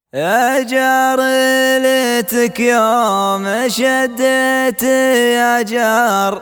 يا جار ليتك يوم شديت يا جار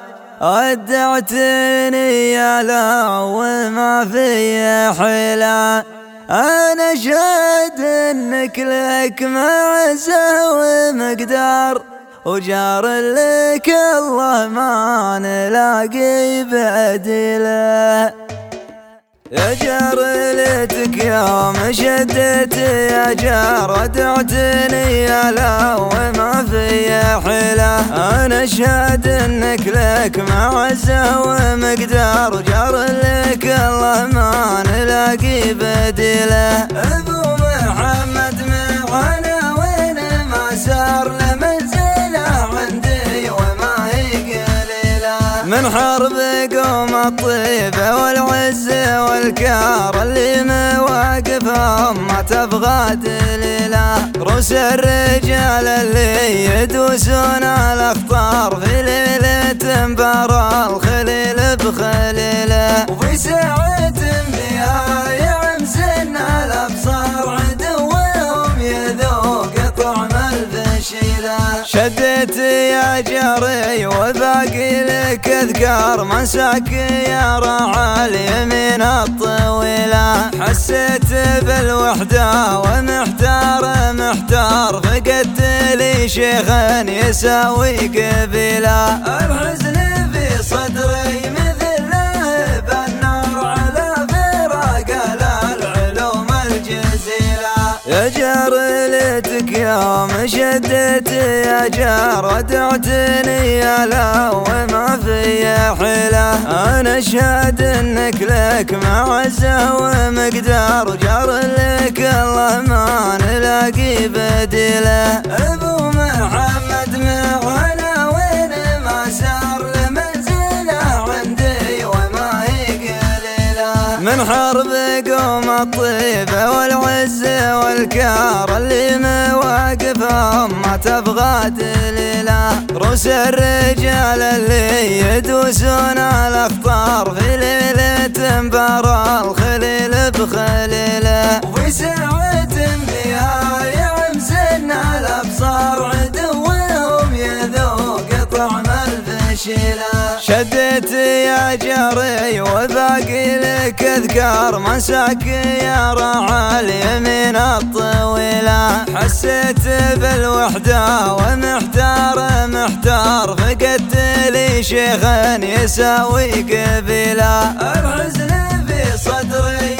ودعتني يا لو ما في حيلة. أنا أشهد إنك لك معزة ومقدار وجار لك الله ما نلاقي بديله. يا جار ليتك يوم شديت يا جار ودعتني يا لو ما في حيلة. أنا أشهد إنك لك معزة ومقدار وجار لك الله ما نلاقي بديله. أبو محمد معنا وين ما سار له منزله عندي وما هي قليلة. من حرب قوم الطيبة والعز والكار اللي مواقفهم ما تبغى دليله. روس الرجال اللي يدوسون الاخطار في ليلة مبارى الخليل بخليله. وفي ساعة بها يعمزن الابصار عدوهم يذوق طعم الفشيله. شديت يا جاري وباقي لك اذكار مساك يا راعى اليمين الطويله. حسيت بالوحده ومحتار فقدت لي شيخا يساوي قبيله. الحزن في صدري مثل لهب النار على فراق العلوم الجزيله. يا جار ليتك يوم شديت يا جار ودعتني يا لو ما في حيلة. أنا أشهد إنك لك معزة ومقدار وجار لك الله ما نلاقي بديله. أبو محمد معنا وين ما سار له منزله عندي وما هي قليلة. من حرب قوم الطيبة والعز والكار اللي مواقفهم ما تبغى دليله. روس الرجال اللي يدوسون الاخطار في ليلة مبارى الخليل بخليله. وفي ساعة بها يعمزن الابصار عدوهم يذوق طعم الفشيله. شديت يا جاري وباقي لك اذكار مساك يا راعى اليمين الطويله. حسيت بالوحده ومحتار فقدت لي شيخا يساوي قبيله. الحزن في صدري